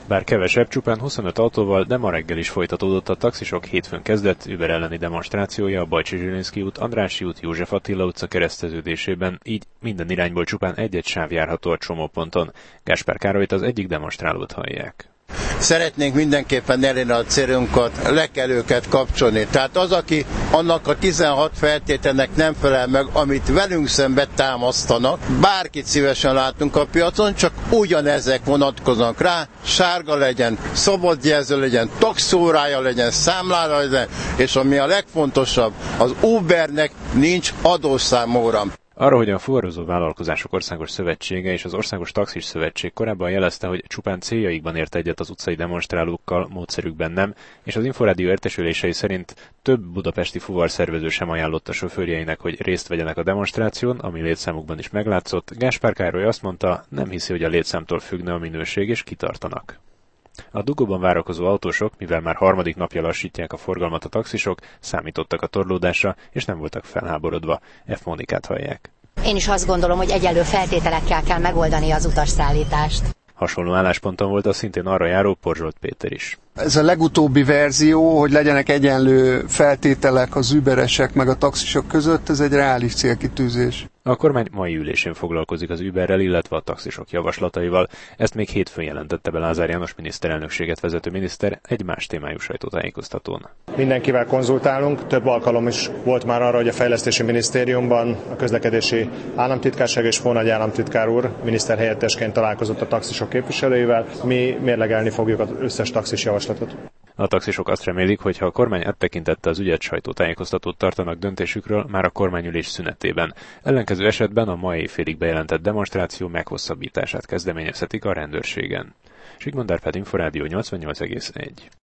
Bár kevesebb, csupán 25 autóval, de ma reggel is folytatódott a taxisok hétfőn kezdett Uber elleni demonstrációja a Bajcsy-Zsilinszky út, Andrássy út, József Attila utca kereszteződésében, így minden irányból csupán egy-egy sáv járható a csomóponton. Gáspár Károlyt, az egyik demonstrálót hallják. Szeretnénk mindenképpen elérni a célunkat, le kell őket kapcsolni. Tehát az, aki annak a 16 feltételnek nem felel meg, amit velünk szembe támasztanak, bárkit szívesen látunk a piacon, csak ugyanezek vonatkoznak rá, sárga legyen, szabadjelző legyen, taxórája legyen, számlára legyen, és ami a legfontosabb, az Ubernek nincs adószámóra. Arra, hogy a Fuvarozó Vállalkozások Országos Szövetsége és az Országos Taxis Szövetség korábban jelezte, hogy csupán céljaikban ért egyet az utcai demonstrálókkal, módszerükben nem, és az Inforádió értesülései szerint több budapesti fuvarszervező sem ajánlotta sofőrjeinek, hogy részt vegyenek a demonstráción, ami létszámukban is meglátszott. Gáspár Károly azt mondta, nem hiszi, hogy a létszámtól függne a minőség, és kitartanak. A dugóban várakozó autósok, mivel már harmadik napja lassítják a forgalmat a taxisok, számítottak a torlódásra, és nem voltak felháborodva. F. Mónikát hallják. Én is azt gondolom, hogy egyenlő feltételekkel kell megoldani az utasszállítást. Hasonló állásponton volt a szintén arra járó Porzsolt Péter is. Ez a legutóbbi verzió, hogy legyenek egyenlő feltételek az überesek meg a taxisok között, ez egy reális célkitűzés. A kormány mai ülésén foglalkozik az Uberrel, illetve a taxisok javaslataival. Ezt még hétfőn jelentette be Lázár János miniszterelnökséget vezető miniszter egy más témájú sajtótájékoztatón. Mindenkivel konzultálunk, több alkalom is volt már arra, hogy a Fejlesztési Minisztériumban a közlekedési államtitkárság és Fónagy államtitkár úr miniszterhelyettesként találkozott a taxisok képviselőivel. Mi mérlegelni fogjuk az összes taxis javaslatot. A taxisok azt remélik, hogy ha a kormány áttekintette az ügyet, sajtótájékoztatót tartanak döntésükről már a kormányülés szünetében. Ellenkező esetben a ma éjfélig bejelentett demonstráció meghosszabbítását kezdeményezhetik a rendőrségen. Zsigmond Árpád, Inforádió 88,1.